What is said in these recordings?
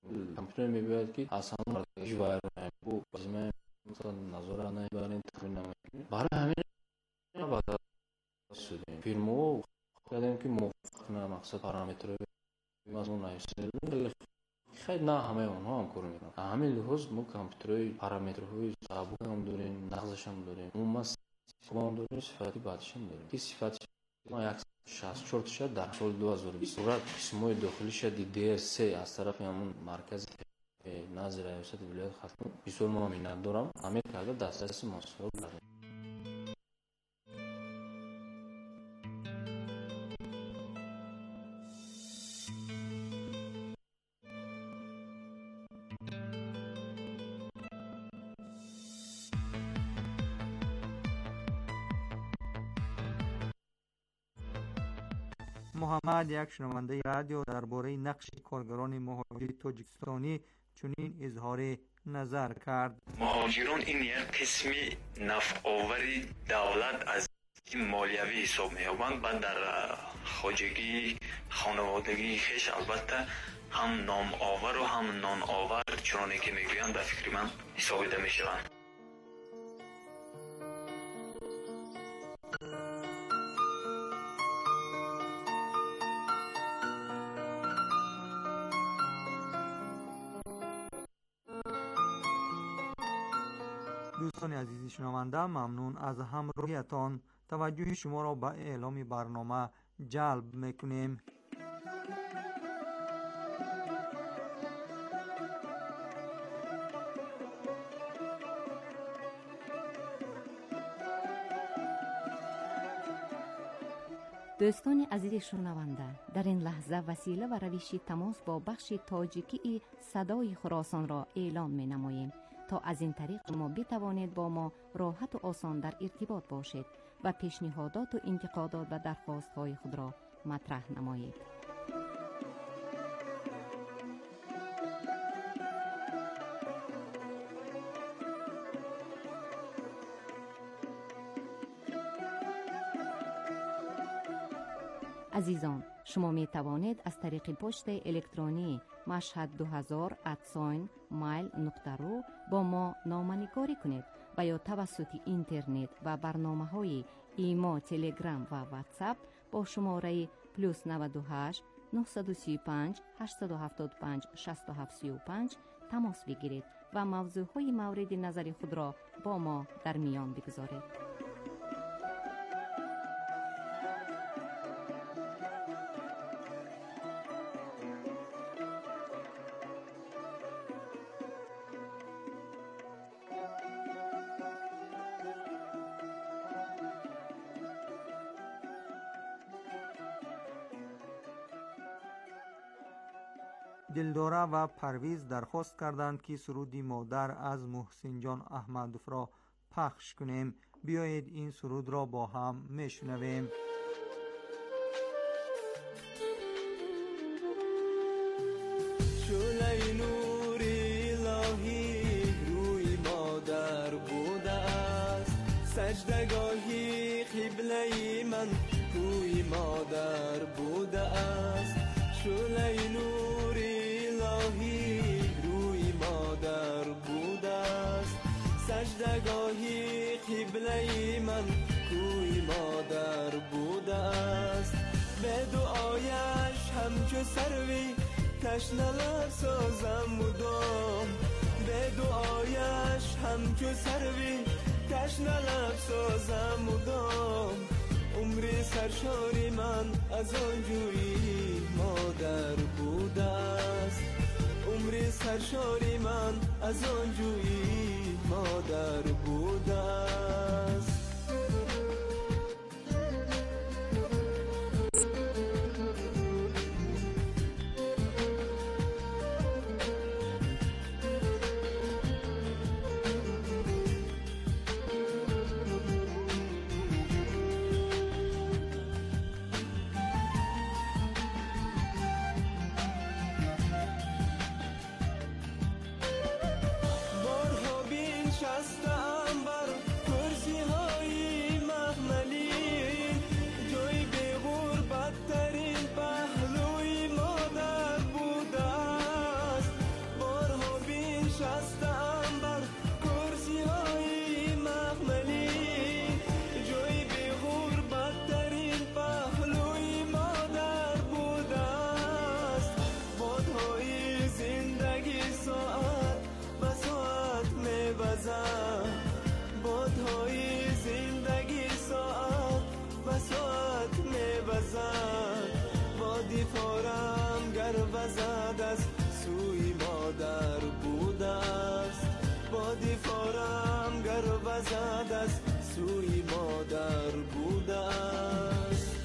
компьютер می‌بینید که اصلا مرکزی وایران بود بازم مثلا نظر نمیبرین تفریح نمیکنید برای همین بعد شدیم فیلمو کردیم که موافق نه مقصد پارامتر مضمون نایسته خیلی نه همه اونها هم کار میکنن همین لحاظ ما کامپیوترهای پارامترهای سابق هم داریم نقضش هم داریم اون ما داریم صفاتی بعدش هم داریم که صفات ما 164 تا در سال 2020 صورت قسمای داخلیش DDR3 از طرف همون مرکز نظر ریاست ولایت ختم بسیار ممنون دارم همه کرده دسترسی ماسور دارم. محمد یک شنونده رادیو درباره نقش کارگران مهاجر تاجیکستانی چنین اظهار نظر کرد. مهاجران این یک قسمی نفع آوری دولت از این مالیوی حساب می‌یابند و در خواجگی خانوادگی خیش البته هم نام آور و هم نان آور چرانی که میگویند در فکر من حسابیده میشوند. دوستان عزیز شنونده ممنون از همراهیتان. توجه شما را به اعلام برنامه جلب میکنیم. دوستان عزیز شنونده در این لحظه وسیله و روش تماس با بخش تاجیکی صدای خراسان را اعلام می نماییم تا از این طریق شما بتوانید با ما راحت و آسان در ارتباط باشید و پیشنهادات و انتقادات و درخواست های خود را مطرح نمایید. عزیزان شما می توانید از طریق پست الکترونی mashhad2000@mail.ru با ما نامه‌نگاری کنید و یا توسط اینترنت و برنامه‌های ایما، تلگرام و واتساپ با شماره +98 935 875 6735 تماس بگیرید و موضوعهای مورد نظر خود را با ما در میان بگذارید. دلداره و پرویز درخواست کردند که سرودی مادر از محسن جان احمدوف را پخش کنیم. بیایید این سرود را با هم میشنویم. شعله نور الهی روی مادر بوده است، سجدگاهی قبله من روی مادر بوده است. شعله نور روی مادر بوده است، سجدگاهی قبله من روی مادر بوده است. به دعایش همچو سروی تشنه لب سازم مدام، به دعایش همچو سروی تشنه لب سازم مدام. عمر سرشاری من از آن جویی مادر بوده است، عمر سرشاری من از آن جویی مادر بوده است. بارها بین شستم بر کرسی بوده است.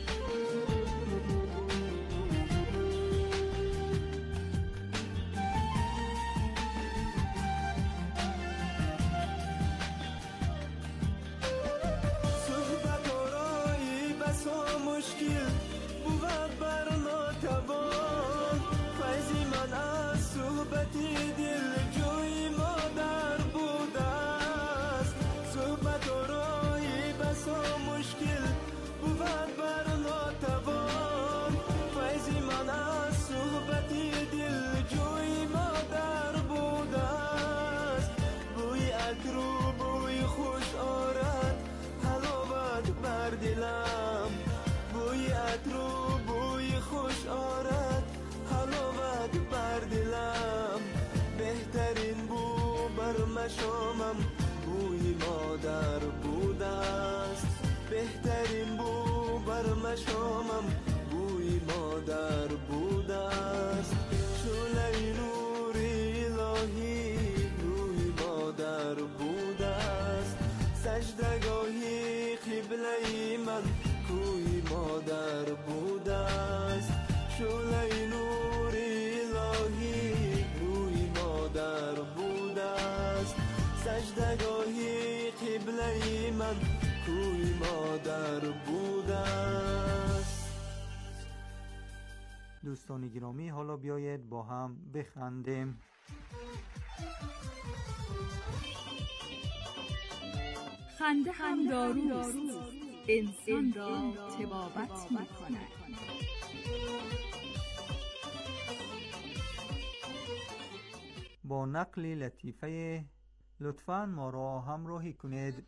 صحبت آرایی بسا مشکل بود بر ناتوان، فیضی من از صحبتی دل جوی مادر بوده است. صحبت آرایی بسا مشکل بود بر ناتوان، فیضی من از صحبتی دل جوی مادر بوده است. بوی عطر و بوی خوش آرد حلاوت بر دلم، بوی عطر و بوی خوش آرد حلاوت بر دلم. بهترین بو بر مشامم بوی مادر بوده است. بهترین بو بر مشامم بوی مادر بوده است. شعله نور الهی روی مادر بوده است. سجدگاهی قبله من کوی مادر بوده است. شعله نور الهی روی مادر بوده است. سجدگاهی قبله من کوی مادر بوده است. دوستان گرامی، حالا بیایید با هم بخندیم. خنده هم داروست، انسان را طبابت می‌کند. با نقل لطیفه لطفاً ما را همراهی کنید.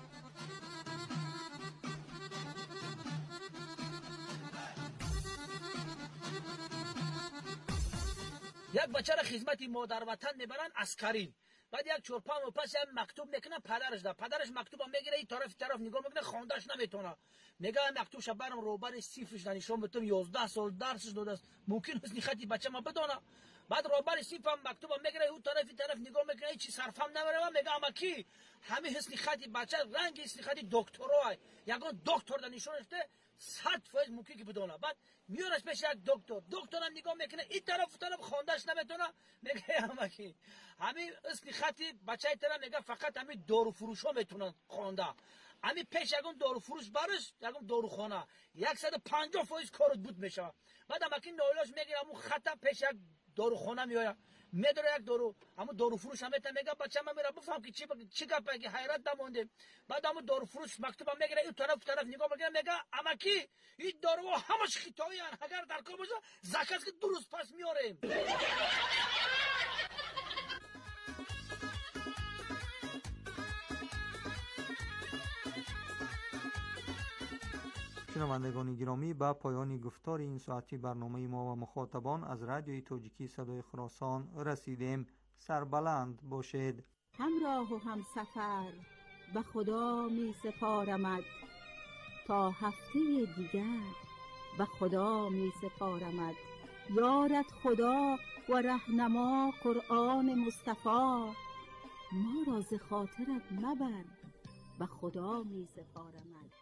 یک بچه را خدمت مادر وطن میبرن عسکری، بعد یک چرپان و پس یک مکتوب میکنه پدرش ده، پدرش مکتوب میگیره این طرف نگاه میکنه خواندهش نمیتونه، میگه مکتوب شب برام روبر صفرش نشون بدم 11 سال درسش داده است، ممکن است خطی بچه ما بدونه. بعد روبر صفرم مکتوب میگیره اون طرف نگاه میکنه چی صرفم نمیره، میگه اما کی همه حسن خطی بچه رنگ حسن خطی دکترای یگان دکتر در نشونش ده 100% ممکن که بدونه. بعد میارش پیش یک دکترم نگاه میکنه این طرف خواندهش نمیتونه، میگه اما کی همین حسن خطی بچه طرف میگه فقط همین دارو فروشا میتونن خوانده، همین پیش یگان دارو فروش برش یگان داروخانه 150% کارت بود میشه. بعد اما کی نایلاش میگیره همون خطا پیش یک داروخانه میآید میداره یک دارو همون دارو فروش هم میگه بچه من میرم بفهم که چی گپه که حیرت نمونده. بعد همون دارو فروش مکتوبم میگیره این طرف نگاه میکنه میگه اما کی این دارو همش خطایی ان اگر در کار باشه زکات که درست پس میاریم. شنوندگان گرامی، به پایان گفتار این ساعتی برنامه ما و مخاطبان از رادیوی توجیکی صدای خراسان رسیدیم. سربلند باشید. همراه و هم سفر به خدا می سپارمد، تا هفته دیگر به خدا می سپارمد. یارت خدا و رهنما قرآن مصطفی، ما را ز خاطرت مبر به خدا می سپارمد.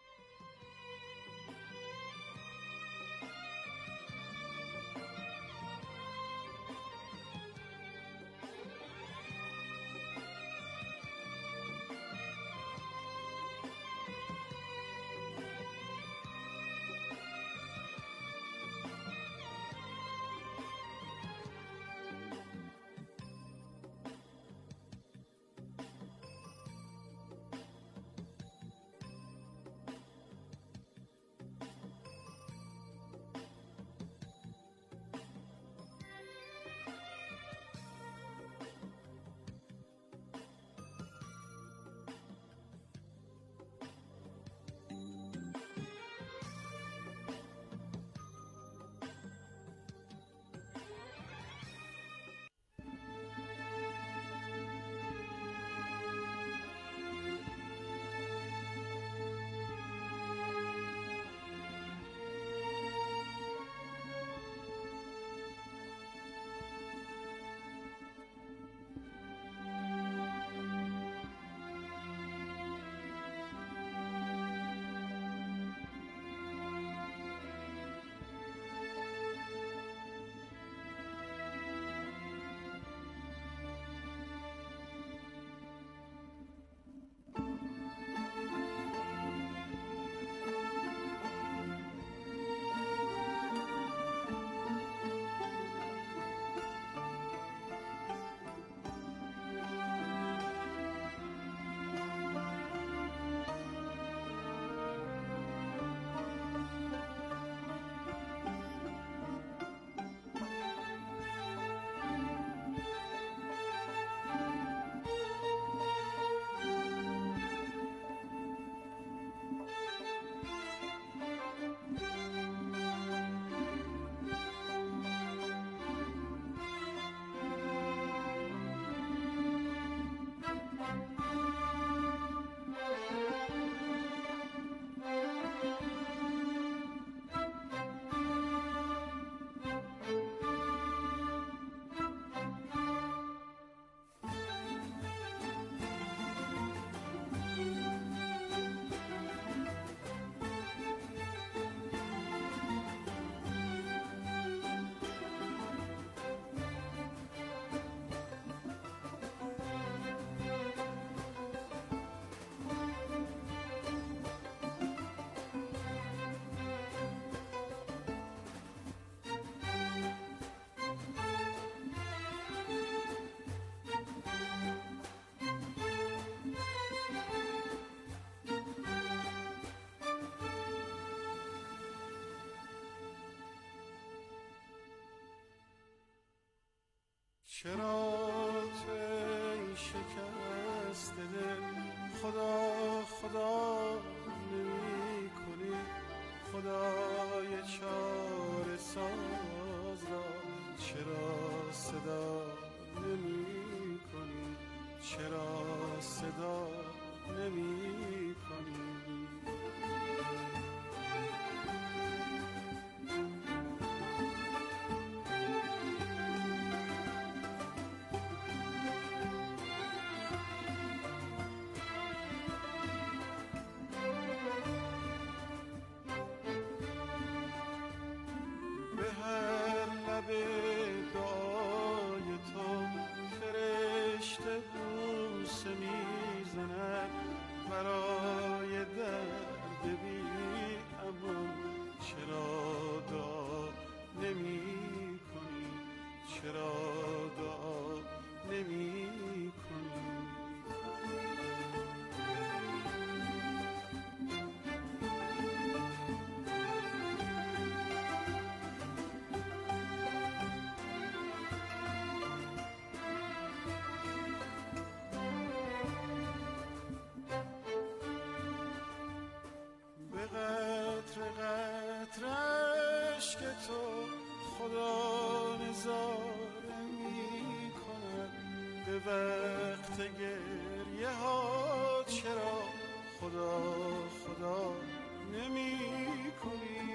چرا تو ای شکست دل خدا خدا نمی کنی؟ خدای چاره ساز را چرا صدا نمی کنی؟ چرا صدا نمی کنی؟ تو خدا نظاره می کند به وقت گریه ها چرا خدا خدا نمی کنی؟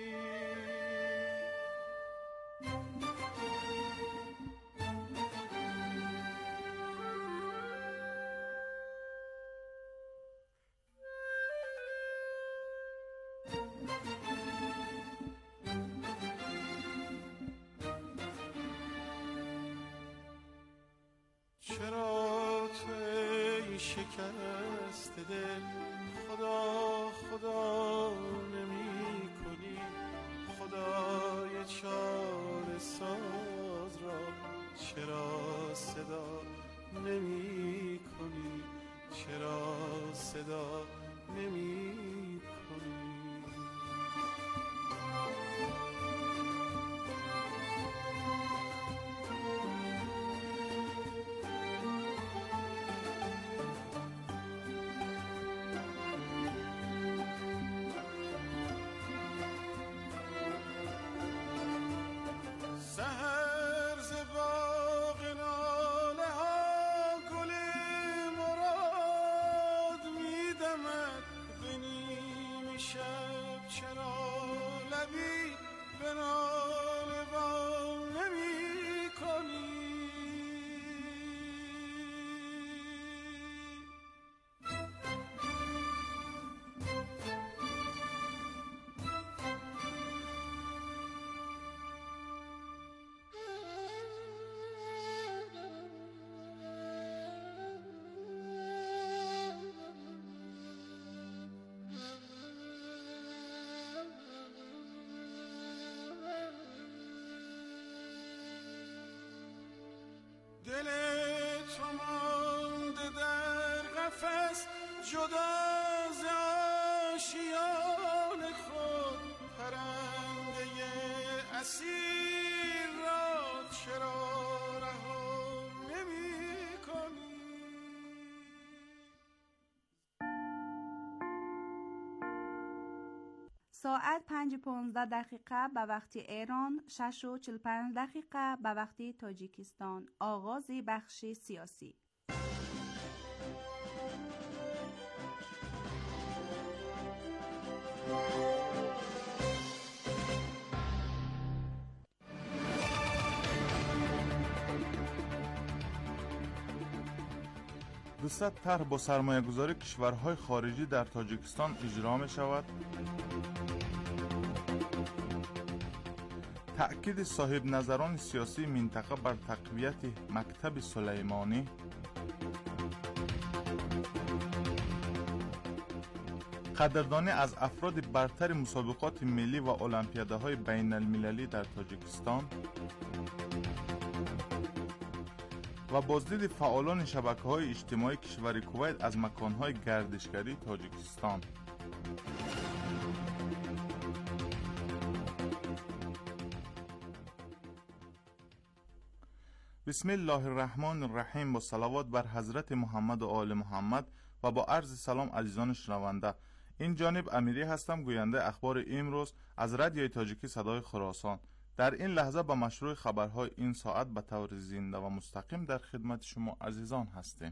چرا تو ای شکست دل خدا خدا نمی کنی؟ خدای چاره ساز را چرا صدا نمی کنی؟ چرا صدا نمی کنی؟ سحر ز باغ لاله ها گل مراد میدمد به نیم شب چرا لبی به ناله وا نمی کنی؟ دل تو مانده در قفس جدا ز آشیان خود پرنده اسیر را چرا رها نمی کنی؟ ساعت 5:15 به وقت ایران، 6:45 به وقت تاجیکستان. آغاز بخش سیاسی. دوست طرح با سرمایه گذاری کشورهای خارجی در تاجیکستان اجرا می شود. تأکید صاحب نظران سیاسی منطقه بر تقویت مکتب سلیمانی. قدردانی از افراد برتر مسابقات ملی و المپیادهای بین المللی در تاجیکستان و بازدید فعالان شبکه‌های اجتماعی کشور کویت از مکان‌های گردشگری تاجیکستان. بسم الله الرحمن الرحیم. با صلوات بر حضرت محمد و آل محمد و با عرض سلام عزیزان شنونده. این جانب امیری هستم، گوینده اخبار امروز از رادیوی تاجیکی صدای خراسان. در این لحظه با مشروع خبرهای این ساعت به طور زنده و مستقیم در خدمت شما عزیزان هستیم.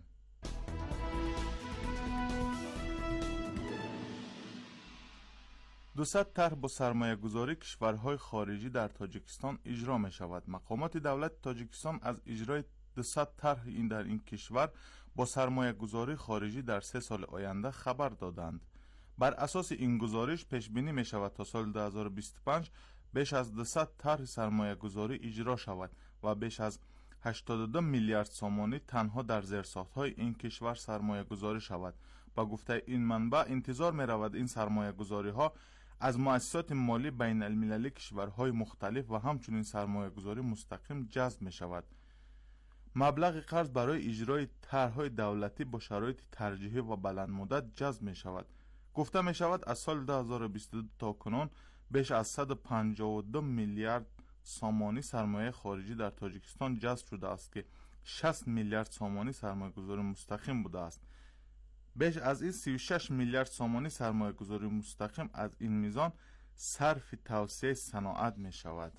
200 طرح با سرمایه گذاری کشورهای خارجی در تاجیکستان اجرا می شود. مقامات دولت تاجیکستان از اجرای 200 طرح این در این کشور با سرمایه گذاری خارجی در 3 سال آینده خبر دادند. بر اساس این گزارش پیش بینی می شود تا سال 2025 بیش از 200 طرح سرمایه گذاری اجرا شود و بیش از 82 میلیارد سومانی تنها در زیرساخت‌های این کشور سرمایه گذاری شود. با گفته این منبع انتظار می رود این سرمایه گذاری ها از مؤسسات مالی بین المللی کشورهای مختلف و همچنین سرمایه گذاری مستقیم جذب می شود. مبلغ قرض برای اجرای طرح‌های دولتی با شرایط ترجیحی و بلند مدت جذب می شود. گفته می شود از سال 2022 تا کنون بیش از 152 میلیارد سومانی سرمایه خارجی در تاجیکستان جذب شده است که 60 میلیارد سومانی سرمایه گذاری مستقیم بوده است. بیش از این 36 میلیارد سومانی سرمایه گذاری مستقیم از این میزان صرف توسعه صنعت می شود.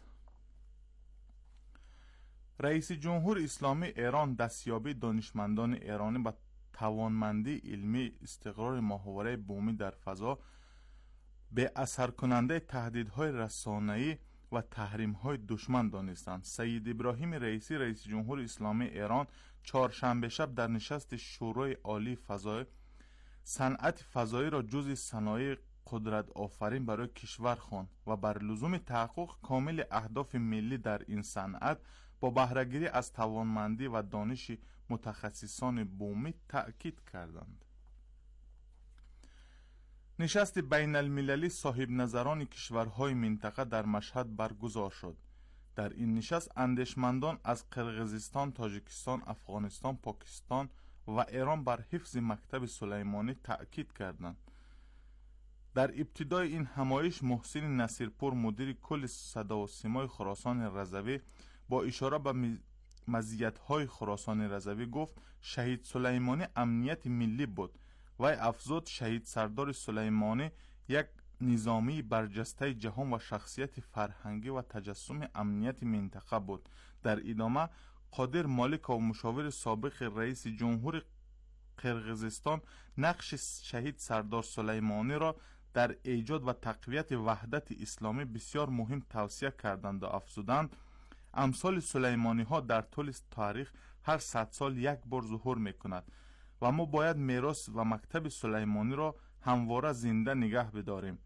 رئیس جمهور اسلامی ایران دستیابی دانشمندان ایرانی به توانمندی علمی استقرار ماهواره بومی در فضا به اثر کننده تهدیدهای رسانه‌ای و تحریم‌های دشمن دانستند. سید ابراهیم رئیسی رئیس جمهور اسلامی ایران چهارشنبه شب در نشست شورای عالی فضای صنعت فضایی را جزء صنایع قدرت آفرین برای کشور خواند و بر لزوم تحقق کامل اهداف ملی در این صنعت با بهره‌گیری از توانمندی و دانش متخصصان بومی تأکید کردند. نشست بین المللی صاحب نظران کشورهای منطقه در مشهد برگزار شد. در این نشست اندیشمندان از قرقیزستان، تاجیکستان، افغانستان، پاکستان و ایران بر حفظ مکتب سلیمانی تأکید کردند. در ابتدای این همایش محسن نصیرپور مدیر کل صدا و سیمای خراسان رضوی با اشاره به مزیت‌های خراسان رضوی گفت شهید سلیمانی امنیت ملی بود. وی افزود شهید سردار سلیمانی یک نظامی برجسته جهان و شخصیت فرهنگی و تجسم امنیت منطقه بود. در ادامه قادر مالک و مشاور سابق رئیس جمهور قرقیزستان نقش شهید سردار سلیمانی را در ایجاد و تقویت وحدت اسلامی بسیار مهم توصیه کردند و افزودند امثال سلیمانی ها در طول تاریخ هر 100 سال یک بار ظهور می کند و ما باید میراث و مکتب سلیمانی را همواره زنده نگه بداریم.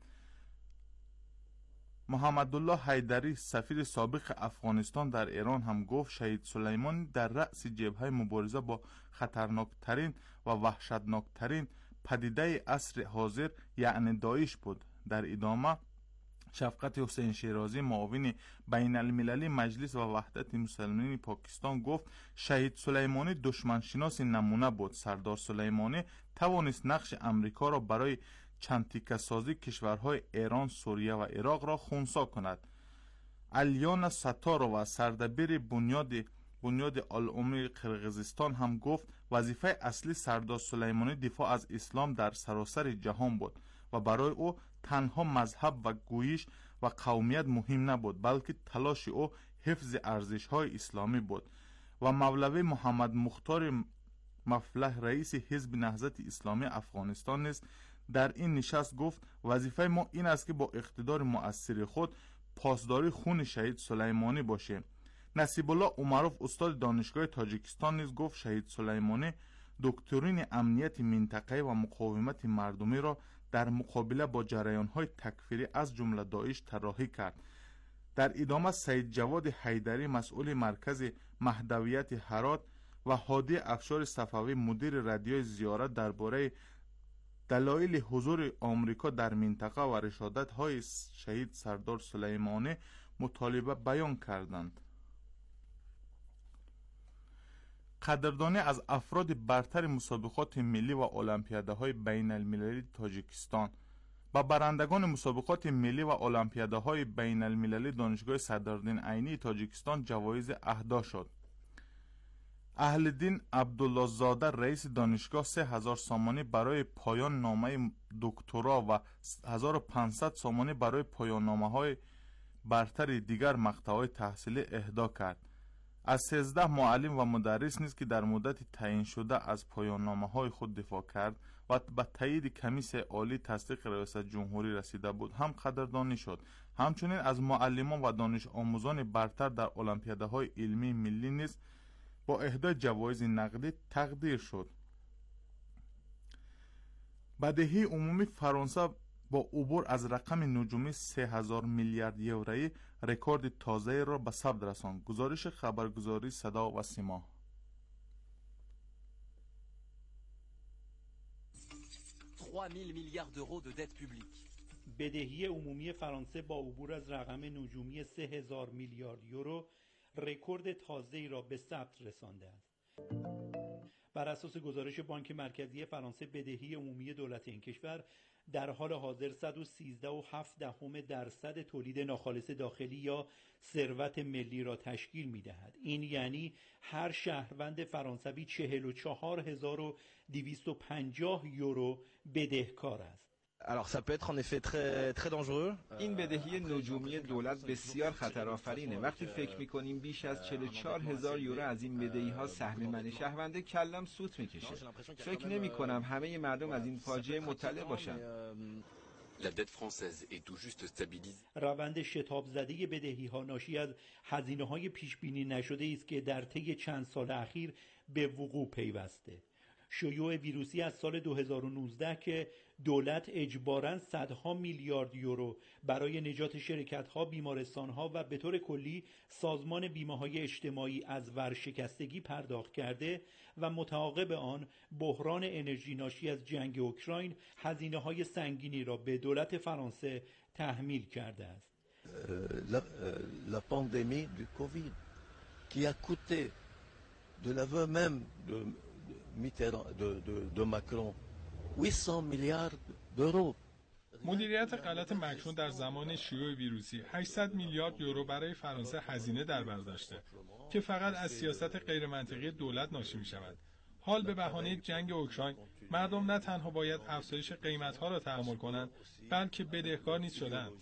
محمد الله حیدری سفیر سابق افغانستان در ایران هم گفت شهید سلیمانی در رأس جبهه مبارزه با خطرناکترین و وحشتناکترین پدیده عصر حاضر یعنی داعش بود. در ادامه شفقت حسین شیرازی معاون بین المللی مجلس و وحدت مسلمانین پاکستان گفت شهید سلیمانی دشمنشناس نمونه بود. سردار سلیمانی توانست نقش امریکا را برای چند تیکه سازی کشورهای ایران، سوریه و عراق را خنثی کند. الیانا ستارو سردبیر بنیاد العمر قرقیزستان هم گفت وظیفه اصلی سردار سلیمانی دفاع از اسلام در سراسر جهان بود و برای او تنها مذهب و گویش و قومیت مهم نبود بلکه تلاش او حفظ ارزش‌های اسلامی بود. و مولوی محمد مختار مفلح رئیس حزب نهضت اسلامی افغانستان نیز در این نشست گفت وظیفه ما این است که با اقتدار مؤثر خود پاسداری خون شهید سلیمانی باشیم. نصیب الله عمروف استاد دانشگاه تاجیکستان نیز گفت شهید سلیمانی دکترین امنیت منطقه‌ای و مقاومت مردمی را در مقابله با جریان‌های تکفیری از جمله داعش طراحی کرد. در ادامه سید جواد حیدری مسئول مرکز مهدویت هرات و هادی افشار صفوی مدیر رادیوی زیارت درباره دلایل حضور آمریکا در منطقه و رشادت‌های شهید سردار سلیمانی مطالبه بیان کردند. قدردانی از افراد برتر مسابقات ملی و المپیادهای بین المللی تاجیکستان با برندگان مسابقات ملی و المپیادهای بین المللی دانشگاه صدرالدین عینی تاجیکستان جوایز اهدا شد. اهل‌دین عبدالله زاده رئیس دانشگاه 3000 سامانی برای پایان نامه دکترا و 1500 سامانی برای پایان نامه‌های برتر دیگر مقطع‌های تحصیلی اهدا کرد. از 13 معلم و مدرس نیز که در مدت تعیین شده از پایان نامه‌های خود دفاع کرد و به تایید کمیسیون عالی تصدیق ریاست جمهوری رسیده بود هم قدردانی شد. همچنین از معلمان و دانش آموزان برتر در المپیادهای علمی ملی نیز با اهدای جوایز نقدی تقدیر شد. بدهی عمومی فرانسه با عبور از رقم نجومی 3000 میلیارد یورویی رکورد تازه را به ثبت رساند. گزارش خبرگزاری صدا و سیما. بدهی عمومی فرانسه با عبور از رقم نجومی 3000 میلیارد یورو رکورد تازه‌ای را به ثبت رسانده است. بر اساس گزارش بانک مرکزی فرانسه بدهی عمومی دولت این کشور در حال حاضر 113.7% تولید ناخالص داخلی یا ثروت ملی را تشکیل می‌دهد. این یعنی هر شهروند فرانسوی 44250 یورو بدهکار است. Alors ça peut être en effet très dangereux. این بدهی نجومی دولت بسیار خطرآفرینه. وقتی فکر می‌کنیم بیش از 44000 یورو از این بدهی‌ها سهم من شهرونده کلم سوت می‌کشه. فکر نمی‌کنم همه مردم از این فاجعه مطلع باشند. La dette française est tout juste stabilisée. روند شتاب زده بدهی‌ها ناشی از هزینه‌های پیش‌بینی نشده است که در طی چند سال اخیر به وقوع پیوسته. شیوع ویروسی از سال 2019 که دولت اجباراً صدها میلیارد یورو برای نجات شرکت‌ها، بیمارستان‌ها و به طور کلی سازمان بیمه‌های اجتماعی از ورشکستگی پرداخت کرده و متعاقب آن بحران انرژی ناشی از جنگ اوکراین هزینه‌های سنگینی را به دولت فرانسه تحمیل کرده است. La pandémie du Covid qui a coûté de l'aveu même de Macron 800 میلیارد یورو. مدیریت غلط مکرون در زمان شیوع ویروسی 800 میلیارد یورو برای فرانسه هزینه در بر داشته که فقط از سیاست غیرمنطقی دولت ناشی می شود. حال به بهانه جنگ اوکراین مردم نه تنها باید افزایش قیمت‌ها را تحمل کنند بلکه بدهکار نیز شدند.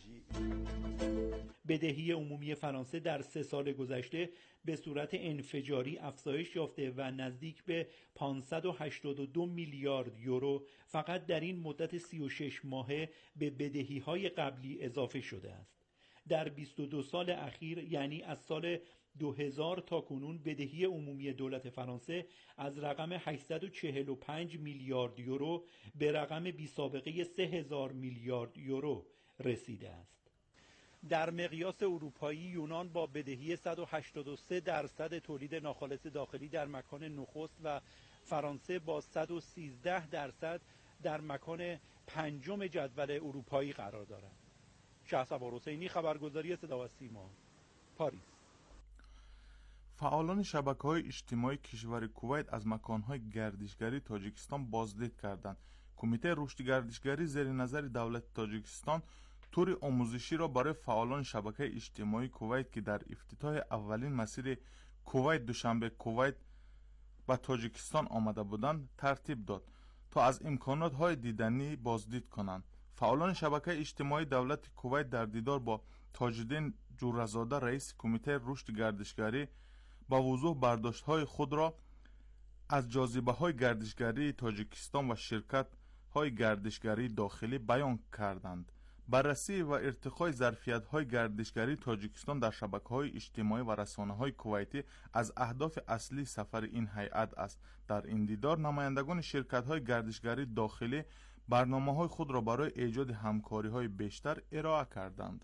بدهی عمومی فرانسه در 3 سال گذشته به صورت انفجاری افزایش یافته و نزدیک به 582 میلیارد یورو فقط در این مدت 36 ماهه به بدهی‌های قبلی اضافه شده است. در 22 سال اخیر یعنی از سال 2000 تا کنون بدهی عمومی دولت فرانسه از رقم 845 میلیارد یورو به رقم بی‌سابقه 3000 میلیارد یورو رسیده است. در مقیاس اروپایی یونان با بدهی 183% تولید ناخالص داخلی در مکان نخست و فرانسه با 113% در مکان پنجم جدول اروپایی قرار دارد. شهسوار حسینی، خبرگزاری صدا و سیما، پاریس. فعالان شبکه‌های اجتماعی کشور کویت از مکان‌های گردشگری تاجیکستان بازدید کردند. کمیته رشد گردشگری زیر نظر دولت تاجیکستان تور آموزشی را برای فعالان شبکه اجتماعی کویت که در افتتاح اولین مسیر کویت دوشنبه کویت و تاجیکستان آمده بودند ترتیب داد تا از امکانات‌های دیدنی بازدید کنند. فعالان شبکه اجتماعی دولت کویت در دیدار با تاج‌الدین جورزاده رئیس کمیته رشد گردشگری با وضوح برداشت‌های خود را از جاذبه‌های گردشگری تاجیکستان و شرکت‌های گردشگری داخلی بیان کردند. بررسی و ارتقای ظرفیت‌های گردشگری تاجیکستان در شبکه‌های اجتماعی و رسانه‌های کویتی از اهداف اصلی سفر این هیئت است. در این دیدار نمایندگان شرکت‌های گردشگری داخلی برنامه‌های خود را برای ایجاد همکاری‌های بیشتر ارائه کردند.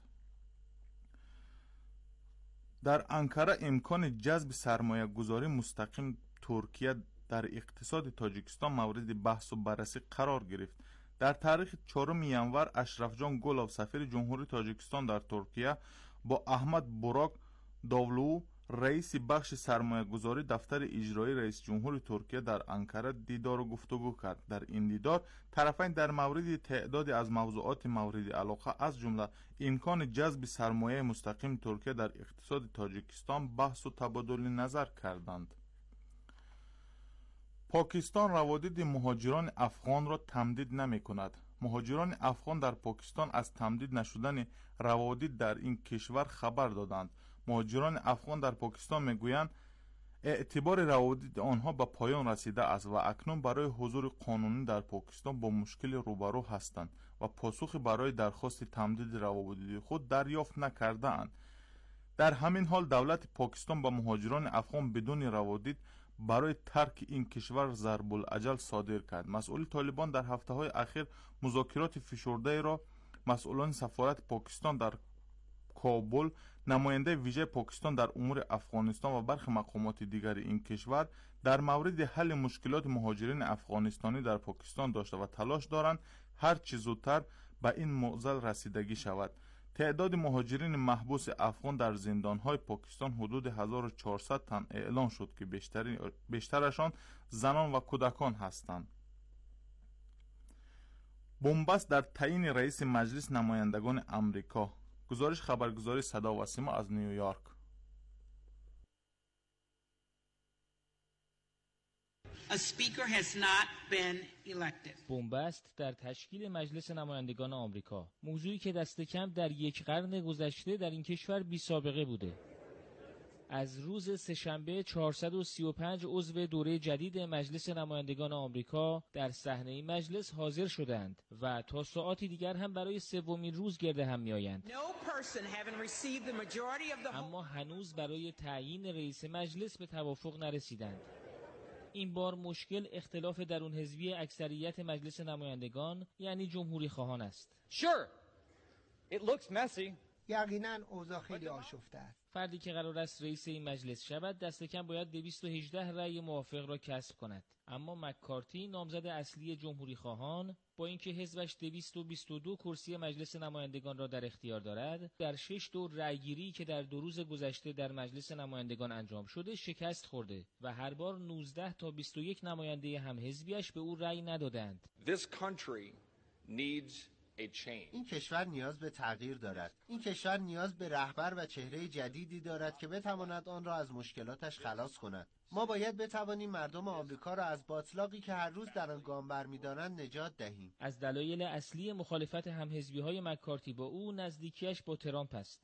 در انکره امکان جذب سرمایه‌گذاری مستقیم ترکیه در اقتصاد تاجیکستان مورد بحث و بررسی قرار گرفت. در تاریخ 4 ینور اشرف جان گلاب سفیر جمهوری تاجیکستان در ترکیه با احمد براک داولو رئیس بخش سرمایه‌گذاری دفتر اجرایی رئیس جمهور ترکیه در انکره دیدار و گفتگو کرد. در این دیدار طرفین در مورد تعدادی از موضوعات مورد علاقه از جمله امکان جذب سرمایه مستقیم ترکیه در اقتصاد تاجیکستان بحث و تبادل نظر کردند. پاکستان روادید مهاجران افغان را تمدید نمی کند. مهاجران افغان در پاکستان از تمدید نشدن روادید در این کشور خبر دادند. مهاجران افغان در پاکستان میگویند اعتبار روادید آنها به پایان رسیده است و اکنون برای حضور قانونی در پاکستان با مشکل روبرو هستند و پاسخی برای درخواست تمدید روادید خود دریافت نکرده‌اند. در همین حال دولت پاکستان با مهاجران افغان بدون روادید برای ترک این کشور ضرب الاجل صادر کرد. مسئول طالبان در هفته‌های اخیر مذاکرات فشرده را مسئولان سفارت پاکستان در کابل، نماینده ویژه پاکستان در امور افغانستان و برخی مقامات دیگر این کشور در مورد حل مشکلات مهاجرین افغانستانی در پاکستان داشته و تلاش دارند هر چه زودتر به این معضل رسیدگی شود. تعداد مهاجرین محبوس افغان در زندان‌های پاکستان حدود 1400 تن اعلان شد که بیشترشان زنان و کودکان هستند. بنبست در تعیین رئیس مجلس نمایندگان امریکا. گزارش خبرگزاری صدا و سیما از نیویورک. بنبست در تشکیل مجلس نمایندگان آمریکا، موضوعی که دست کم در یک قرن گذشته در این کشور بی سابقه بوده. از روز سه‌شنبه 435 عضو دوره جدید مجلس نمایندگان آمریکا در صحنه مجلس حاضر شدند و تا ساعاتی دیگر هم برای سومین روز گرد هم می‌آیند. اما هنوز برای تعیین رئیس مجلس به توافق نرسیدند. این بار مشکل اختلاف درون حزبی اکثریت مجلس نمایندگان یعنی جمهوری خواهان است. یقینا اوضاع خیلی آشفته است. فردی که قرار است رئیس این مجلس شود دست کم باید 218 رأی موافق را کسب کند. اما مککارتی نامزد اصلی جمهوری خواهان با اینکه حزبش 222 کرسی مجلس نمایندگان را در اختیار دارد، در 6 دور رأیگیری که در 2 روز گذشته در مجلس نمایندگان انجام شده شکست خورده و هر بار 19 تا 21 نماینده هم حزبیش به او رأی ندادند. این کشور نیاز به تغییر دارد. این کشور نیاز به رهبر و چهره جدیدی دارد که بتواند آن را از مشکلاتش خلاص کند. ما باید بتوانیم مردم آمریکا را از باطلاقی که هر روز در آن گام برمی‌دارند نجات دهیم. از دلایل اصلی مخالفت همحزبی‌های مککارتی با او نزدیکیش با ترامپ است.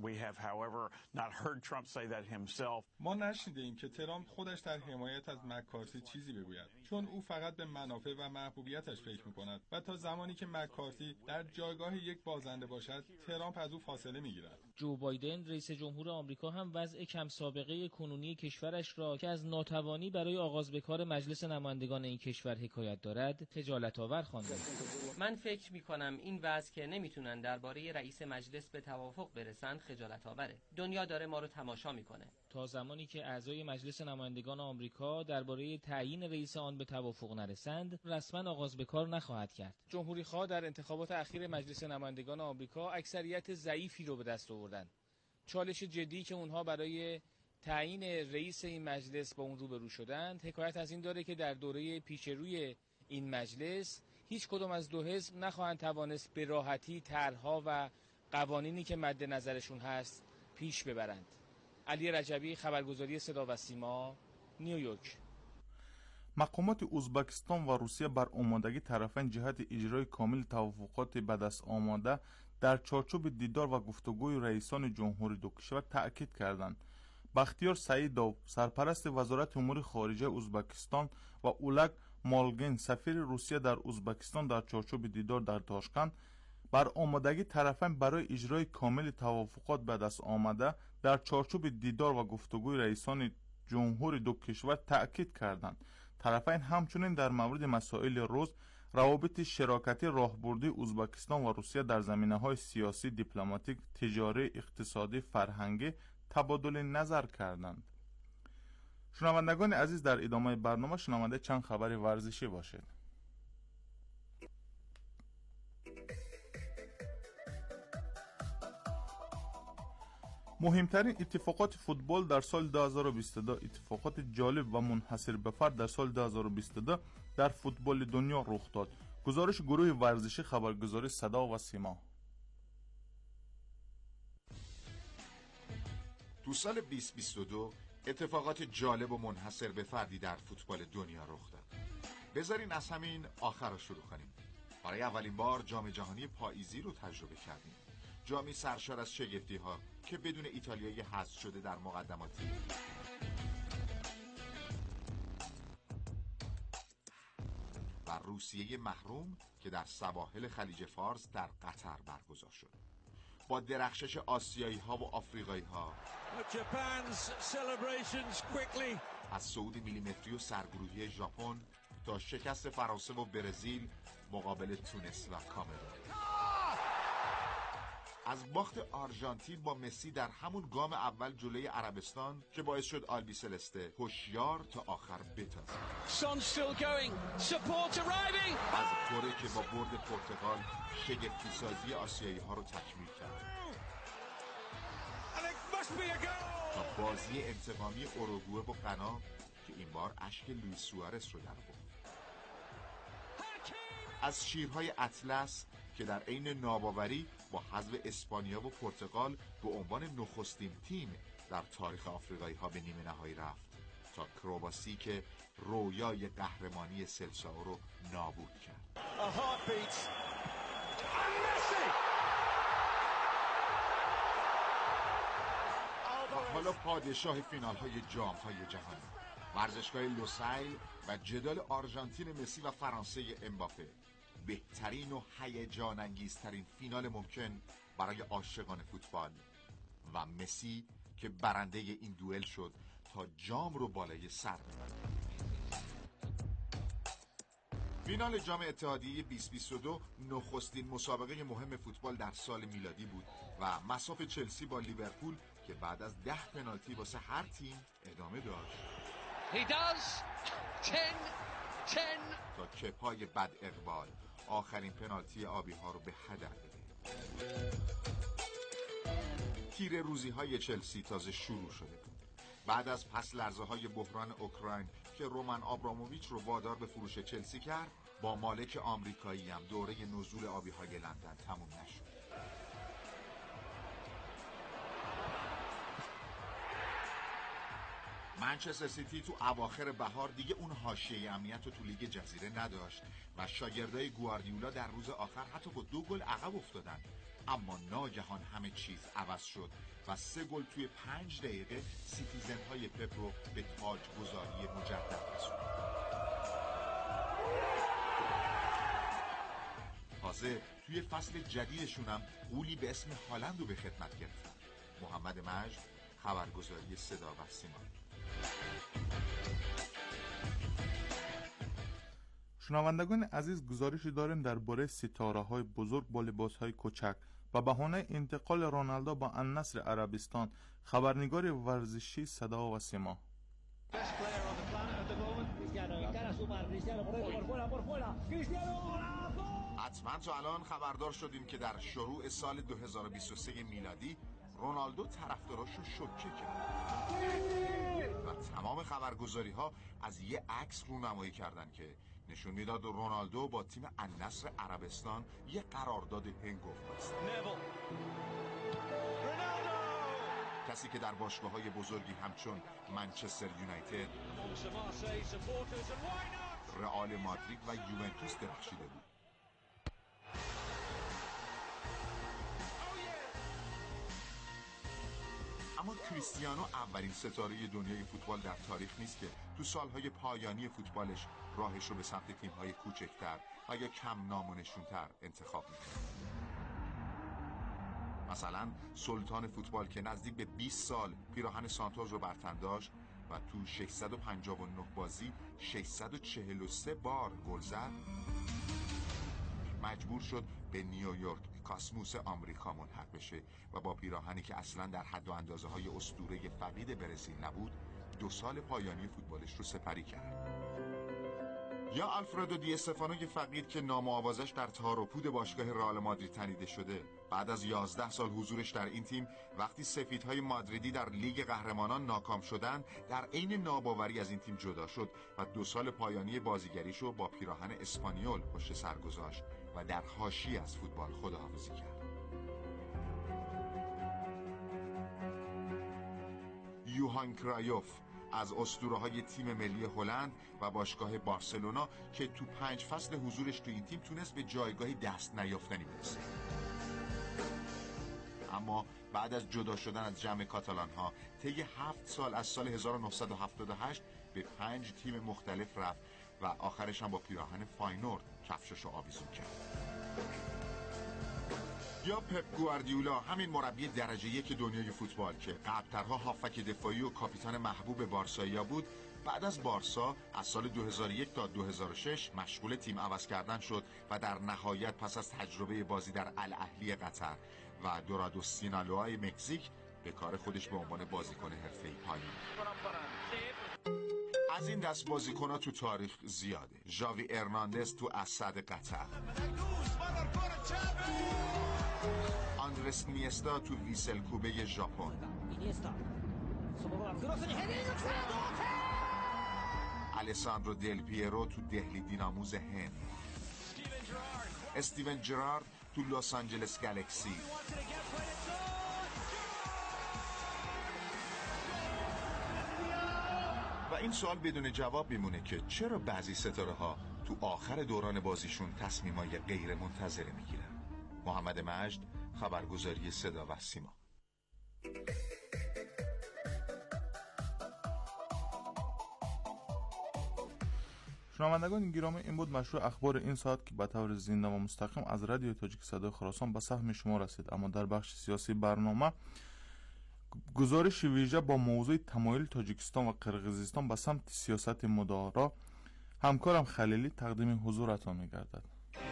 ما نشنیدیم که ترامپ خودش در حمایت از مککارتی چیزی بگوید، چون او فقط به منافع و محبوبیتش فکر می‌کند و تا زمانی که مککارتی در جایگاه یک بازنده باشد، ترامپ از او فاصله می‌گیرد. جو بایدن رئیس جمهور آمریکا هم وضع کم سابقه کنونی کشورش را که از ناتوانی برای آغاز به کار مجلس نمایندگان این کشور حکایت دارد خجالت‌آور خوانده. من فکر می‌کنم این وضع که نمیتونن درباره رئیس مجلس به توافق برسن خجالت‌آوره. دنیا داره ما رو تماشا میکنه. تا زمانی که اعضای مجلس نمایندگان آمریکا درباره تعیین رئیس آن به توافق نرسند، رسما آغاز به کار نخواهد کرد. جمهوری‌خواه در انتخابات اخیر مجلس نمایندگان آمریکا اکثریت ضعیفی رو به دست آوردند. چالش جدی که اونها برای تعیین رئیس این مجلس با اون روبرو شدند حکایت از این داره که در دوره پیشروی این مجلس هیچ کدام از دو حزب نخواهند توانست به راحتی طرح‌ها و قوانینی که مد نظرشون هست پیش ببرند. علی رجبی، خبرگزاری صدا و سیما، نیویورک. مقامات ازبکستان و روسیه بر آمادگی طرفین جهت اجرای کامل توافقات به دست آمده در چارچوب دیدار و گفتگوی رئیسان جمهوری دو کشور تأکید کردند. بختیار سعیدوف، سرپرست وزارت امور خارجه ازبکستان و اولگ مالگین، سفیر روسیه در ازبکستان در چارچوب دیدار در تاشکند بر آمادگی طرفین برای اجرای کامل توافقات به دست آمده در چارچوب دیدار و گفتگوی رئیسان جمهوری دو کشور تأکید کردند. طرفین همچنین در مورد مسائل روز روابط شراکتی راهبردی ازبکستان و روسیه در زمینه‌های سیاسی، دیپلماتیک، تجاری، اقتصادی، فرهنگی تبادل نظر کردند. شنوندگان عزیز، در ادامه برنامه شنونده چند خبر ورزشی باشید. مهمترین اتفاقات فوتبال در سال 2022، اتفاقات جالب و منحصر به فرد در سال 2022 در فوتبال دنیا رخ داد. گزارش گروه ورزشی خبرگزاری صدا و سیما. تو سال 2022 اتفاقات جالب و منحصر به فردی در فوتبال دنیا رخ داد. بذارین از همین آخر رو شروع کنیم. برای اولین بار جام جهانی پاییزی رو تجربه کردیم. جامی سرشار از شگفتی‌ها که بدون ایتالیایی حذف شده در مقدماتی و روسیه محروم که در سواحل خلیج فارس در قطر برگزار شد. با درخشش آسیایی‌ها و آفریقایی‌ها، از صعود میلیمتری و سرگروهی ژاپن تا شکست فرانسه و برزیل مقابل تونس و کامرون، از باخت آرژانتین با مسی در همون گام اول جلوی عربستان که باعث شد آلبی سلسته هوشیار تا آخر بتازه، از کره که با برد پرتغال شگفتی سازی آسیایی ها رو تکمیل کرد، تا بازی انتقامی اوروگوئه و غنا که این بار اشک لوئیس سوارز رو در آورد، از شیرهای اطلس که در عین ناباوری با حذف اسپانیا و پرتغال به عنوان نخستین تیم در تاریخ آفریقایی ها به نیمه نهایی رفت، تا کرواسی که رویای قهرمانی سلسائو رو نابود کرد. و حالا پادشاه فینال های جام های جهانی، ورزشگاه لوسایل و جدال آرژانتین مسی و فرانسه امباپه، بهترین و هیجان انگیزترین فینال ممکن برای عاشقان فوتبال، و مسی که برنده این دوئل شد تا جام رو بالای سر ببره. فینال جام اتحادیه 2022 نخستین مسابقه مهم فوتبال در سال میلادی بود و مصاف چلسی با لیورپول که بعد از 10 پنالتی واسه هر تیم ادامه داشت. تا کپای بد اقبال آخرین پنالتی آبی ها رو به هدر بده. تیر روزی های چلسی تازه شروع شده بود. بعد از پس لرزه های بحران اوکراین که رومن آبراموویچ رو وادار به فروش چلسی کرد، با مالک آمریکایی هم دوره نزول آبی های لندن تموم نشد. منچستر سیتی تو اواخر بهار دیگه اون حاشیه امنیت رو تو لیگ جزیره نداشت و شاگردای گواردیولا در روز آخر حتی با 2 گل عقب افتادن، اما ناگهان همه چیز عوض شد و 3 گل توی 5 دقیقه سیتیزن‌های پپ رو به تاجگذاری مجدد رسوند. تازه توی فصل جدیدشون هم غولی به اسم هالند رو به خدمت گرفتن. محمد مجد، خبرگزاری صدا و سیما. شنوندگان عزیز، گزارشی داریم درباره ستاره‌های بزرگ با لباس‌های کوچک. و بهانه انتقال رونالدو با النصر عربستان، خبرنگار ورزشی صدا و سیما. حتما تا الان خبردار شدیم که در شروع سال 2023 میلادی رونالدو طرفداراش رو شوکه کرد و تمام خبرگزاری ها از یه عکس رونمایی کردن که نشون میداد رونالدو با تیم النصر عربستان یه قرارداد هنگفت بسته. کسی که در باشگاه‌های بزرگی همچون منچستر یونایتد، رئال مادرید و یوونتوس درخشیده بود. اما کریستیانو اولین ستاره دنیای فوتبال در تاریخ نیست که تو سالهای پایانی فوتبالش راهش رو به سمت تیم‌های کوچکتر و یا کم نام و نشونتر انتخاب می‌کنه. مثلا سلطان فوتبال که نزدیک به 20 سال پیراهن سانتوس رو بر تن داشت و تو 659 بازی 643 بار گل زد، مجبور شد به نیویورک کاسموس آمریکا ملحق بشه و با پیراهنی که اصلا در حد و اندازه های اسطوره فقید برزیل نبود 2 سال پایانی فوتبالش رو سپری کرد. یا آلفردو دی استفانوی فقید که نام و آوازش در تار و پود باشگاه رئال مادرید تنیده شده، بعد از 11 سال حضورش در این تیم وقتی سفیدهای مادریدی در لیگ قهرمانان ناکام شدند، در عین ناباوری از این تیم جدا شد و 2 سال پایانی بازیگریشو با پیراهن اسپانیول پشت سر گذاشت و در حاشیه از فوتبال خداحافظی کرد. یوهان کرایوف از اسطوره‌های تیم ملی هلند و باشگاه بارسلونا که تو 5 فصل حضورش تو این تیم تونست به جایگاهی دست نیافتنی برسه. اما بعد از جدا شدن از جمع کاتالان‌ها طی 7 سال از سال 1978 به 5 تیم مختلف رفت و آخرش هم با پیراهن فاینورد کفششو آویزون کرد. یا پپ گواردیولا، همین مربی درجه 1 دنیای فوتبال که قبل‌ترها هافک دفاعی و کاپیتان محبوب بارسایا بود، بعد از بارسا از سال 2001 تا 2006 مشغول تیم عوض کردن شد و در نهایت پس از تجربه بازی در الاهلی قطر و دورادو سینالوهای مکزیک به کار خودش به عنوان بازیکن حرفه‌ای پایان. از این دست بازیکن‌ها تو تاریخ زیاده. ژاوی ارناندز تو اسد قطر، آندرس نیستا تو ویسل کوبه ژاپن، الساندرو دل پیرو تو دهلی دیناموز هند، استیون جرارد تو لس آنجلس گالاکسی، و این سوال بدون جواب میمونه که چرا بعضی ستاره ها تو آخر دوران بازیشون تصمیمای غیر منتظره میگیرن. محمد مجد، خبرگزاری صدا و سیما. شنوندگان گرامی، این بود مشروع اخبار این ساعت که به طور زنده و مستقیم از رادیو تاجیک صدای خراسان به سهم شما رسید. اما در بخش سیاسی برنامه گزارش ویژه با موضوع تمایل تاجیکستان و قرقیزستان به سمت سیاست مدارا همکارم خلیلی تقدیم حضورتان می‌گردد.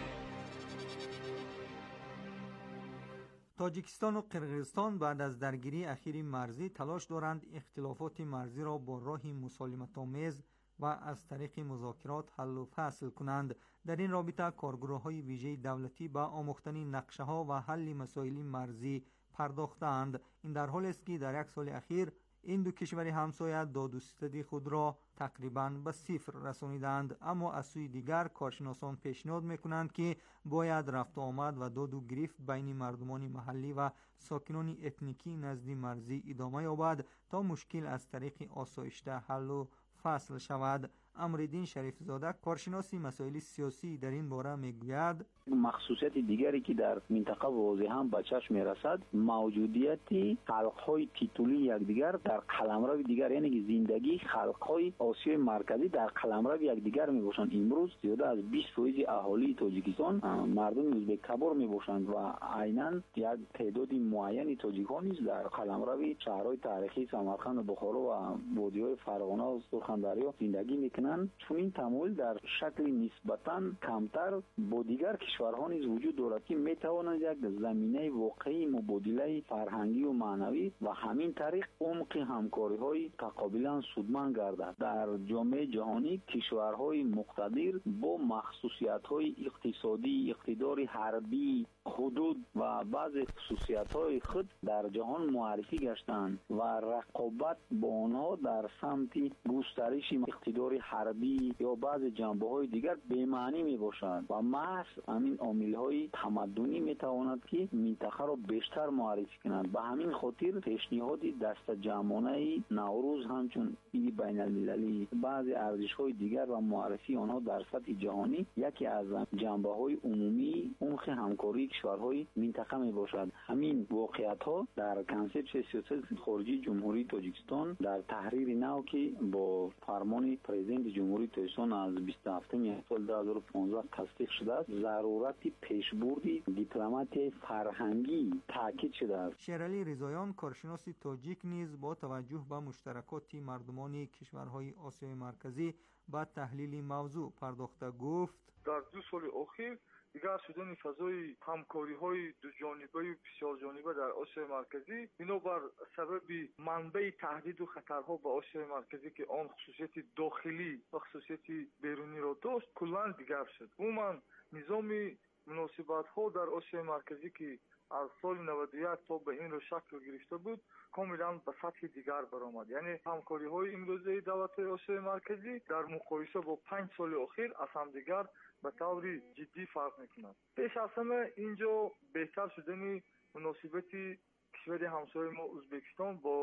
تاجیکستان و قرقیزستان بعد از درگیری اخیر مرزی تلاش دارند اختلافات مرزی را با راهی مسالمت‌آمیز و از طریق مذاکرات حل و فصل کنند. در این رابطه کارگروه‌های ویژه دولتی به آموختن نقشه‌ها و حل مسائل مرزی پرداختند. این در حالی است که در یک سال اخیر این دو کشور همسایه داد و ستد خود را تقریباً به صفر رسانیدند. اما از سوی دیگر کارشناسان پیشنهاد میکنند که باید رفت و آمد و داد و گریفت بین مردمان محلی و ساکنان اتنیکی نزد مرزی ادامه یابد تا مشکل از طریق آسایشته حل و فصل شود. امرالدین شریف زاده کارشناس مسائل سیاسی در این باره میگوید مخصوصیت دیگری که در منطقه واضحاً به چشم میرسد موجودیت خلق‌های تیتولی یکدیگر در قلمرو دیگر، یعنی که زندگی خلق‌های آسیای مرکزی در قلمرو یکدیگر میباشند. امروز زیاده از 20% اهالی تاجیکستان مردم ازبک تبار میباشند و عیناً یک تعداد معینی تاجیکان نیز در قلمرو شهرهای تاریخی سمرقند و بخارا و وادی‌های فرغانه و سرخندریا زندگی میکنند. چون این تمایل در شکل نسبتاً کمتر با دیگر کشورها نیز وجود دارد که میتوانند یک زمینه واقعی مبادله فرهنگی و معنوی و همین طریق عمق همکاری‌های تقابلا سودمند گردد. در جامعه جهانی کشورهای مقتدر با مخصوصیت‌های اقتصادی، اقتدار حربی، حدود و بعض خصوصیت‌های خود در جهان معرفی گشتند و رقابت با آنها در سمت گسترش اقتدار حربی یا بعض جنبه‌های دیگر بی‌معنی میباشد و محض همین عامل‌های تمدنی میتواند که منطقه را بیشتر معرفی کنند. به همین خاطر پیشنهاد دست جمعانه نوروز همچون عید بین‌المللی بعضی ارزش‌های دیگر و معرفی آنها در سطح جهانی یکی از جنبه‌های عمومی عمق همکاری کشورهای منطقه میباشد. همین واقعیت‌ها در کنسپت سیاست خارجی جمهوری تاجیکستان در تحریر نو که با فرمان پرزیدنت جمهوری تاجیکستان از 27 سال 2015 تصدیق شده است، ضرورت پیشبرد دیپلماتی فرهنگی تاکید شده است. شیرعلی رضاییان کارشناس تاجیک نیز با توجه به مشترکات مردمان کشورهای آسیای مرکزی با تحلیل موضوع پرداخته گفت در 2 سال اخیر دیگر شدن فضای همکاری‌های دو جانبه و بسیار جانبه در آسیای مرکزی بنابر سبب منبع تهدید و خطرها به آسیای مرکزی که آن خصوصیت داخلی و خصوصیت بیرونی را داشت کلاً دیگر شد. عموماً نظام مناسبت‌ها در آسیای مرکزی که از سال 91 تا به این رو شکل گرفته بود کاملا به سطح دیگر برآمد. یعنی همکاری‌های امروزه دولت‌های آسیای مرکزی در مقایسه با 5 سال اخیر از همدیگر به طور جدی فرق می‌کند. پیش از همه اینجا بهتر شدن مناسبت کشور همسایه ما ازبکستان با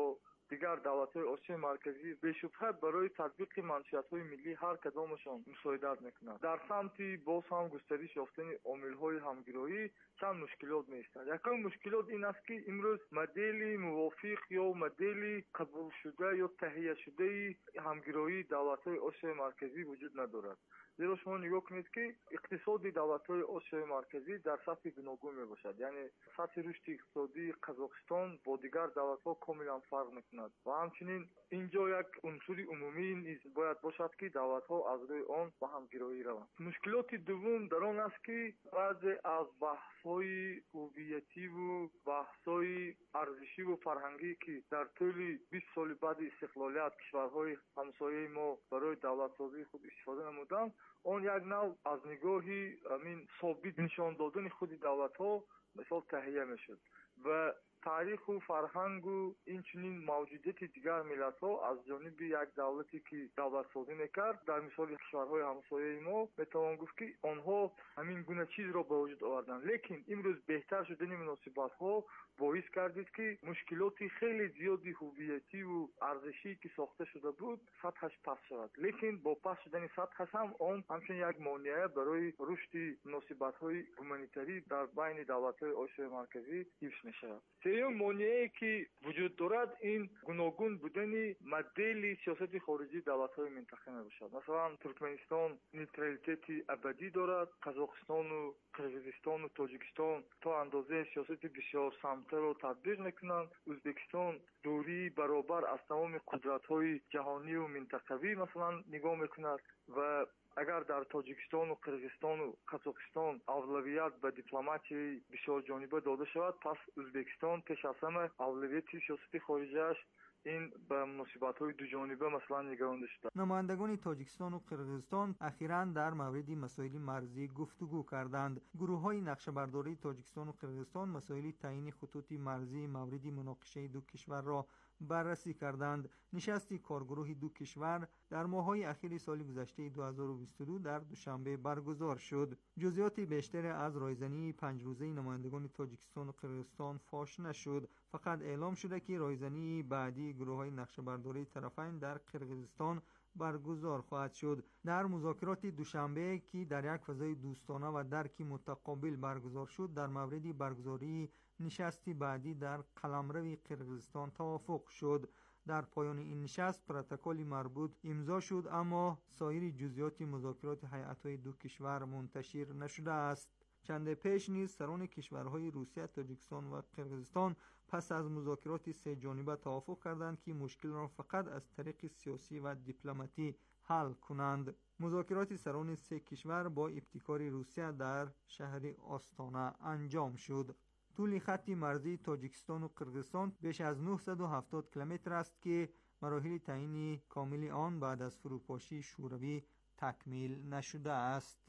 дигар давлатҳои Осиёи марказӣ бешубҳа барои татбиқи мансиятҳои миллӣ ҳар кадомашон мусоидат мекунад. дар самти боз ҳам густариш ёфтани омилҳои ҳамгироӣ чанд мушкилот меистад. якум мушкилот ин аст ки имрӯз модели мувофиқ ё модели қабулшуда ё таҳияшудаи ҳамгироии давлатҳои Осиёи марказӣ вуҷуд надорад. зеро шумо нигоҳ кунед ки иқтисоди давлатҳои Осиёи марказӣ дар сатҳи гуногун мебошад. яъне сатҳи рушди иқтисодии Қазоқистон бо дигар давлатҳо комилан фарқ мекунад ва ҳамчунин инҷо як унсури умумӣ низ бояд бошад ки давлатҳо аз рӯи он ба ҳамгироӣ раванд. мушкилоти дуввум дар он аст ки баъзе аз баҳсҳои ҳувиятиву баҳсҳои арзишиву фарҳангӣ ки дар тӯли 20 соли баъди истиқлолият кишварҳои ҳамсояи мо барои давлатсозии худ истифода намуданд, он як нав аз нигоҳи собит нишон додани худи давлатҳо мисол таҳия мешуд ва таъриху фарҳангу инчунин мавҷудияти дигар миллатҳо аз ҷониби як давлате ки давлатсозӣ мекард дар мисоли кишварҳои ҳамсояи мо метавон гуфт ки онҳо ҳамин гуна чизро ба вуҷуд оварданд. лекин имрӯз беҳтар шудани муносибатҳо боис гардид ки мушкилоти хеле зиёди ҳувиятиву арзишӣ ки сохта шуда буд сатҳаш паст шавад. лекин бо паст шудани сатҳаш ҳам он ҳамчун як монеа барои рушди муносибатҳои гуманитарӣ дар байни давлатҳои Осиёи марказӣ ҳифз мешавад. сеюм монеае ки вуҷуд дорад ин гуногун будани модели сиёсати хориҷии давлатҳои минтақа мебошад. масалан Туркменистон нейтралитети абадӣ дорад, Қазоқистону Қирғизистону Тоҷикистон то андозае сиёсати бисёр самтаро татбиқ мекунанд. Ӯзбекистон дурии баробар аз тамоми қудратҳои ҷаҳонию минтақавӣ масалан нигоҳ мекунад ва агар дар Тоҷикистону Қирғизистону Қазоқистон авлавият ба дипломатияи бисёрҷониба дода шавад, пас Ӯзбекистон пеш аз ҳама авлавияти сиёсати хориҷааш ин ба муносибатҳои дуҷониба масалан нигаронда шуда. намояндагони Тоҷикистону Қирғизистон ахиран дар мавриди масоили марзӣ гуфтугӯ карданд. гурӯҳҳои нақшабардории Тоҷикистону Қирғизистон масоили таъйини хутути марзии мавриди муноқишаи ду кишварро баррасӣ карданд. нишасти коргурӯҳи ду кишвар дар моҳҳои ахири соли гузаштаи 2022 дар душанбе баргузор шуд. ҷузъиёти бештаре аз ройзании панҷрӯзаи намояндагони Тоҷикистону Қирғизистон фош нашуд. фақат эълом шуда ки ройзании баъдии гурӯҳҳои нақшабардории тарафайн дар Қирғизистон баргузор хоҳад шуд. дар музокироти душанбе ки дар як фазои дӯстона ва дарки мутақобил баргузор шуд, дар мавриди баргузории нишасти баъдӣ дар қаламрави Қирғизистон тавофуқ шуд. дар поёни ин нишаст протоколи марбут имзо шуд, аммо соири ҷузъиёти музокироти ҳайатҳои ду кишвар мунташир нашудааст. чанде пеш низ сарони кишварҳои Русия, Тоҷикистон ва Қирғизистон пас аз музокироти сеҷониба тавофуқ карданд ки мушкилро фақат аз тариқи сиёсӣ ва дипломатӣ ҳал кунанд. музокироти сарони се кишвар бо ибтикори Русия дар шаҳри Остона анҷом шуд. тӯли хатти марзии Тоҷикистону Қирғизистон беш аз 970 километр аст ки мароҳили таъйини комили он баъд аз фурӯпошии шӯравӣ такмил нашудааст.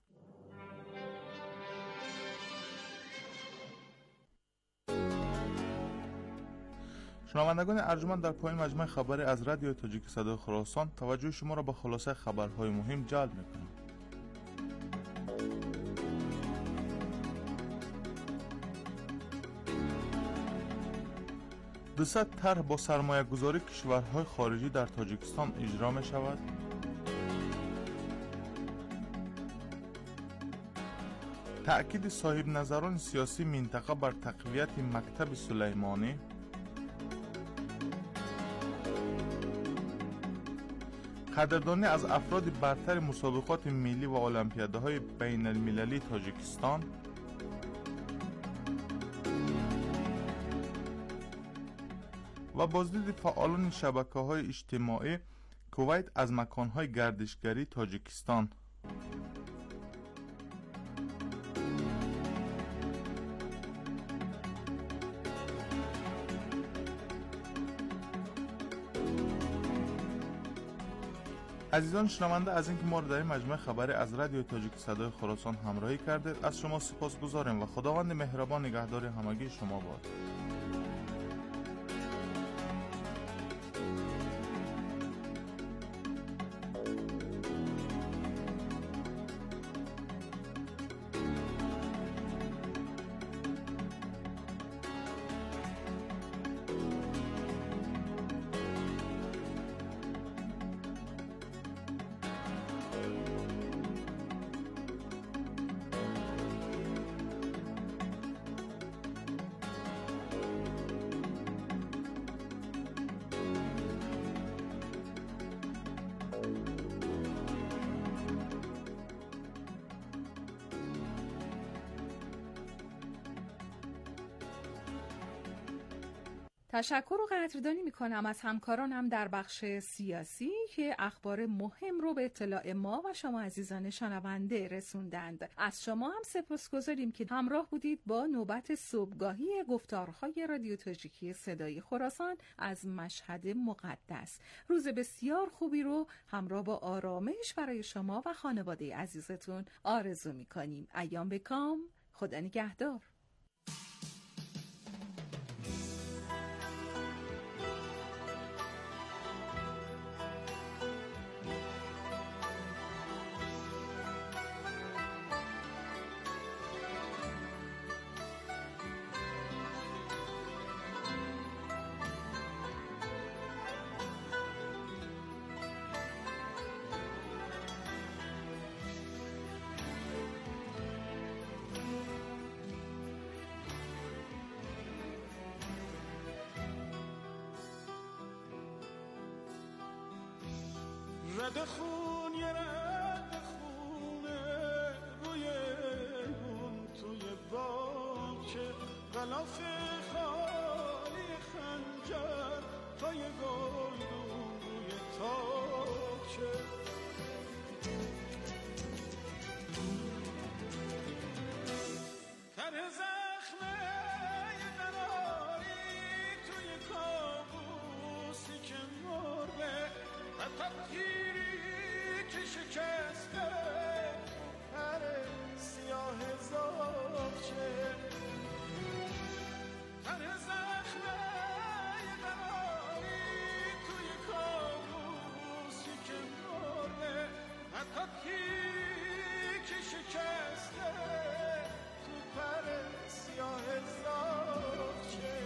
шунавандагони арҷуманд, дар поин маҷмӯи хабари аз радиои тоҷики садои хӯросон таваҷҷӯҳи шуморо ба хулосаи хабарҳои муҳим ҷалб мекунам. 200 طرح با سرمایه‌گذاری کشورهای خارجی در تاجیکستان اجرا می‌شود. تأکید صاحب نظران سیاسی منطقه بر تقویت مکتب سلیمانی. قدردانی از افراد برتر مسابقات ملی و المپیادهای بین المللی تاجیکستان. و بازدید فعالان شبکه‌های اجتماعی کویت از مکان‌های گردشگری تاجیکستان. عزیزان شنونده، از اینکه ما را در این مجموعه خبری از رادیو تاجیک صدای خراسان همراهی کردید از شما سپاسگزاریم و خداوند مهربان نگهدار همگی شما باد. تشکر و قدردانی میکنم از همکارانم در بخش سیاسی که اخبار مهم رو به اطلاع ما و شما عزیزان شنونده رسوندند. از شما هم سپاسگزاریم که همراه بودید با نوبت صبحگاهی گفتارهای رادیو تاجیکی صدای خراسان از مشهد مقدس. روز بسیار خوبی رو همراه با آرامش برای شما و خانواده عزیزتون آرزو میکنیم. ایام بکام، خدا نگهدار. رد خون یه رد خونه روی گون توی باغچه غلاف خالی خنجر پای گلدون روی تاقچه تن زخمه یه قراری توی کابوسی که مرده تطهیری که شکسته پر سیاه زاغچه تن زخمه یه قراری توی کابوسی که مرده تطهیری که شکسته تو پر سیاه زاغچه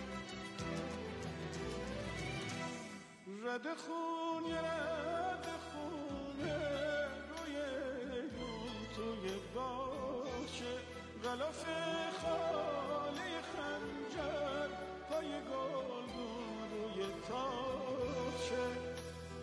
رد خون یه رد خونه روی گون توی باغچه غلاف خالی خنجر پای گلدون روی تاقچه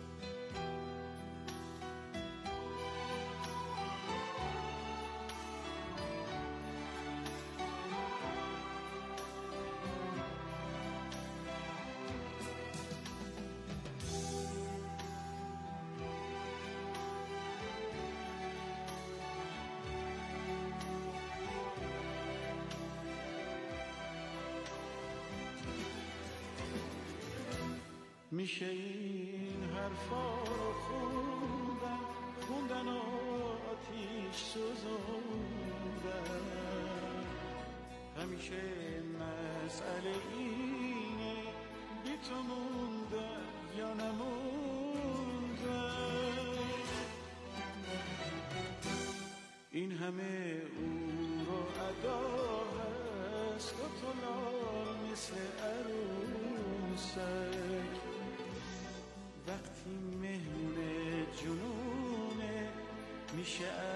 میشه این حرفا رو خوندن و آتیش سوزوندن همیشه مسئله اینه بی تو موندن یا نموندن این همه اون رو ادا هست و تو لال مثل عروسک وقتی مهمون جنونه میشه